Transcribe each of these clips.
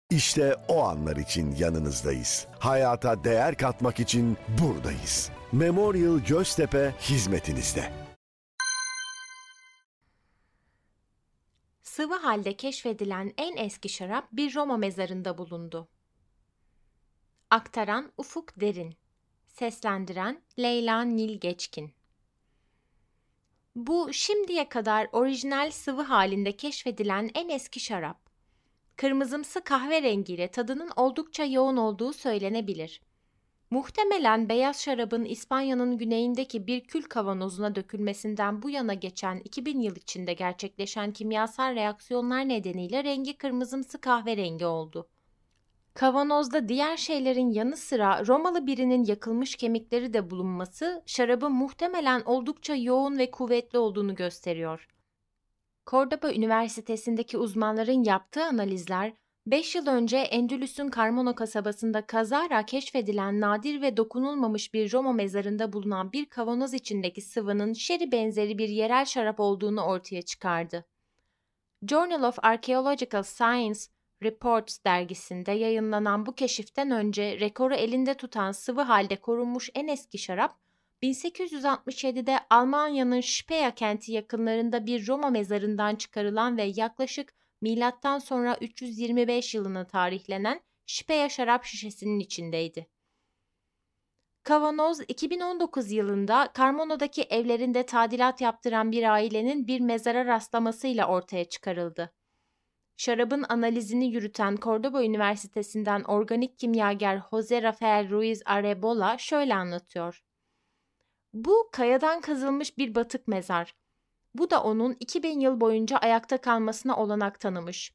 İşte o anlar için yanınızdayız. Hayata değer katmak için buradayız. Memorial Göztepe hizmetinizde. Sıvı halde keşfedilen en eski şarap bir Roma mezarında bulundu. Aktaran Ufuk Derin. Seslendiren Leyla Nil Geçkin. Bu şimdiye kadar orijinal sıvı halinde keşfedilen en eski şarap. Kırmızımsı kahverengiyle tadının oldukça yoğun olduğu söylenebilir. Muhtemelen beyaz şarabın İspanya'nın güneyindeki bir kül kavanozuna dökülmesinden bu yana geçen 2000 yıl içinde gerçekleşen kimyasal reaksiyonlar nedeniyle rengi kırmızımsı kahverengi oldu. Kavanozda diğer şeylerin yanı sıra Romalı birinin yakılmış kemikleri de bulunması şarabın muhtemelen oldukça yoğun ve kuvvetli olduğunu gösteriyor. Cordoba Üniversitesi'ndeki uzmanların yaptığı analizler, 5 yıl önce Endülüs'ün Carmona kasabasında kazara keşfedilen nadir ve dokunulmamış bir Roma mezarında bulunan bir kavanoz içindeki sıvının şeri benzeri bir yerel şarap olduğunu ortaya çıkardı. Journal of Archaeological Science Reports dergisinde yayınlanan bu keşiften önce rekoru elinde tutan sıvı halde korunmuş en eski şarap, 1867'de Almanya'nın Speyer kenti yakınlarında bir Roma mezarından çıkarılan ve yaklaşık milattan sonra 325 yılına tarihlenen Speyer şarap şişesinin içindeydi. Kavanoz 2019 yılında Carmona'daki evlerinde tadilat yaptıran bir ailenin bir mezara rastlamasıyla ortaya çıkarıldı. Şarabın analizini yürüten Cordoba Üniversitesi'nden organik kimyager Jose Rafael Ruiz Arebola şöyle anlatıyor. Bu kayadan kazılmış bir batık mezar. Bu da onun 2000 yıl boyunca ayakta kalmasına olanak tanımış.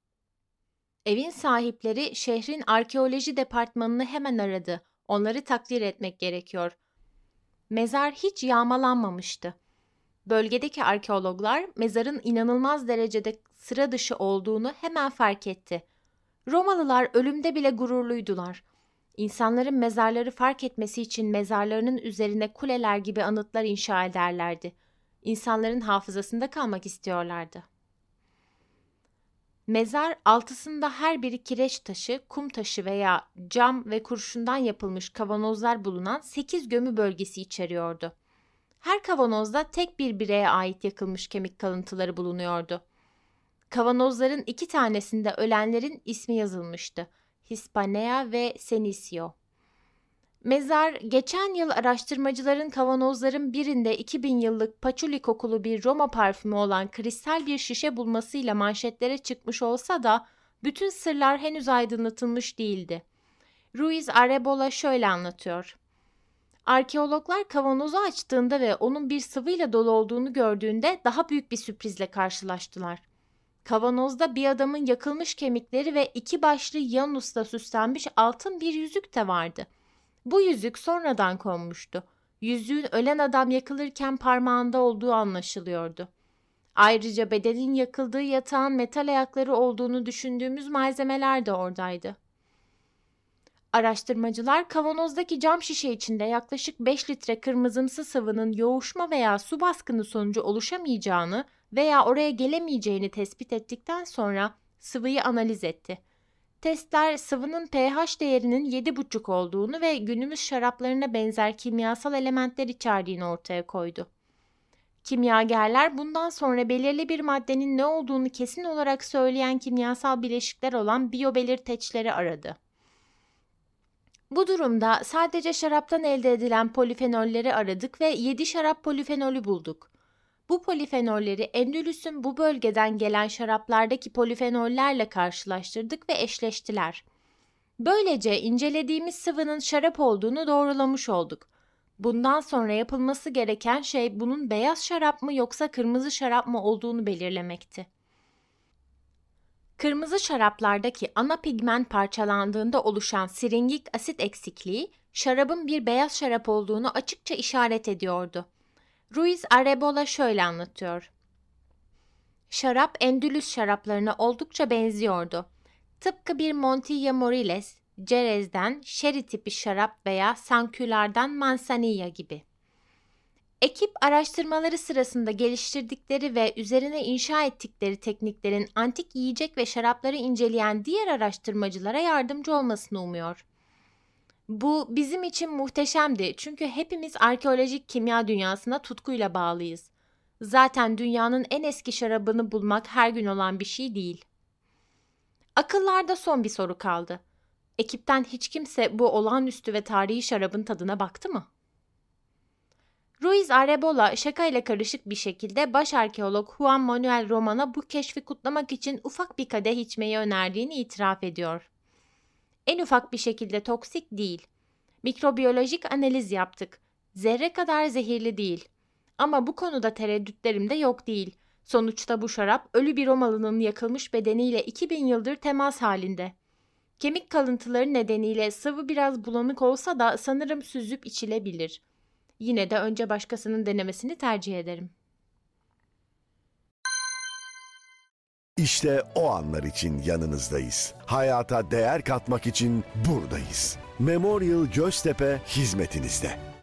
Evin sahipleri şehrin arkeoloji departmanını hemen aradı. Onları takdir etmek gerekiyor. Mezar hiç yağmalanmamıştı. Bölgedeki arkeologlar mezarın inanılmaz derecede sıra dışı olduğunu hemen fark etti. Romalılar ölümde bile gururluydular. İnsanların mezarları fark etmesi için mezarlarının üzerine kuleler gibi anıtlar inşa ederlerdi. İnsanların hafızasında kalmak istiyorlardı. Mezar altısında her biri kireç taşı, kum taşı veya cam ve kurşundan yapılmış kavanozlar bulunan 8 gömü bölgesi içeriyordu. Her kavanozda tek bir bireye ait yakılmış kemik kalıntıları bulunuyordu. Kavanozların 2 tanesinde ölenlerin ismi yazılmıştı. Hispanea ve Senisio. Mezar, geçen yıl araştırmacıların kavanozların birinde 2000 yıllık patchouli kokulu bir Roma parfümü olan kristal bir şişe bulmasıyla manşetlere çıkmış olsa da bütün sırlar henüz aydınlatılmış değildi. Ruiz Arebola şöyle anlatıyor. Arkeologlar kavanozu açtığında ve onun bir sıvıyla dolu olduğunu gördüğünde daha büyük bir sürprizle karşılaştılar. Kavanozda bir adamın yakılmış kemikleri ve 2 başlı Janus'la süslenmiş altın bir yüzük de vardı. Bu yüzük sonradan konmuştu. Yüzüğün ölen adam yakılırken parmağında olduğu anlaşılıyordu. Ayrıca bedenin yakıldığı yatağın metal ayakları olduğunu düşündüğümüz malzemeler de oradaydı. Araştırmacılar kavanozdaki cam şişe içinde yaklaşık 5 litre kırmızımsı sıvının yoğuşma veya su baskını sonucu oluşamayacağını veya oraya gelemeyeceğini tespit ettikten sonra sıvıyı analiz etti. Testler sıvının pH değerinin 7,5 olduğunu ve günümüz şaraplarına benzer kimyasal elementler içerdiğini ortaya koydu. Kimyagerler bundan sonra belirli bir maddenin ne olduğunu kesin olarak söyleyen kimyasal bileşikler olan biyobelirteçleri aradı. Bu durumda sadece şaraptan elde edilen polifenolleri aradık ve 7 şarap polifenolü bulduk. Bu polifenolleri Endülüs'ün bu bölgeden gelen şaraplardaki polifenollerle karşılaştırdık ve eşleştiler. Böylece incelediğimiz sıvının şarap olduğunu doğrulamış olduk. Bundan sonra yapılması gereken şey bunun beyaz şarap mı yoksa kırmızı şarap mı olduğunu belirlemekti. Kırmızı şaraplardaki ana pigment parçalandığında oluşan siringik asit eksikliği şarabın bir beyaz şarap olduğunu açıkça işaret ediyordu. Ruiz Arebola şöyle anlatıyor. Şarap Endülüs şaraplarına oldukça benziyordu. Tıpkı bir Montilla Moriles, Jerez'den sherry tipi şarap veya Sankülar'dan Manzanilla gibi. Ekip araştırmaları sırasında geliştirdikleri ve üzerine inşa ettikleri tekniklerin antik yiyecek ve şarapları inceleyen diğer araştırmacılara yardımcı olmasını umuyor. Bu bizim için muhteşemdi çünkü hepimiz arkeolojik kimya dünyasına tutkuyla bağlıyız. Zaten dünyanın en eski şarabını bulmak her gün olan bir şey değil. Akıllarda son bir soru kaldı. Ekipten hiç kimse bu olağanüstü ve tarihi şarabın tadına baktı mı? Ruiz Arebola şakayla karışık bir şekilde baş arkeolog Juan Manuel Roman'a bu keşfi kutlamak için ufak bir kadeh içmeyi önerdiğini itiraf ediyor. En ufak bir şekilde toksik değil. Mikrobiyolojik analiz yaptık. Zerre kadar zehirli değil. Ama bu konuda tereddütlerim de yok değil. Sonuçta bu şarap ölü bir Romalı'nın yakılmış bedeniyle 2000 yıldır temas halinde. Kemik kalıntıları nedeniyle sıvı biraz bulanık olsa da sanırım süzüp içilebilir. Yine de önce başkasının denemesini tercih ederim. İşte o anlar için yanınızdayız. Hayata değer katmak için buradayız. Memorial Göztepe hizmetinizde.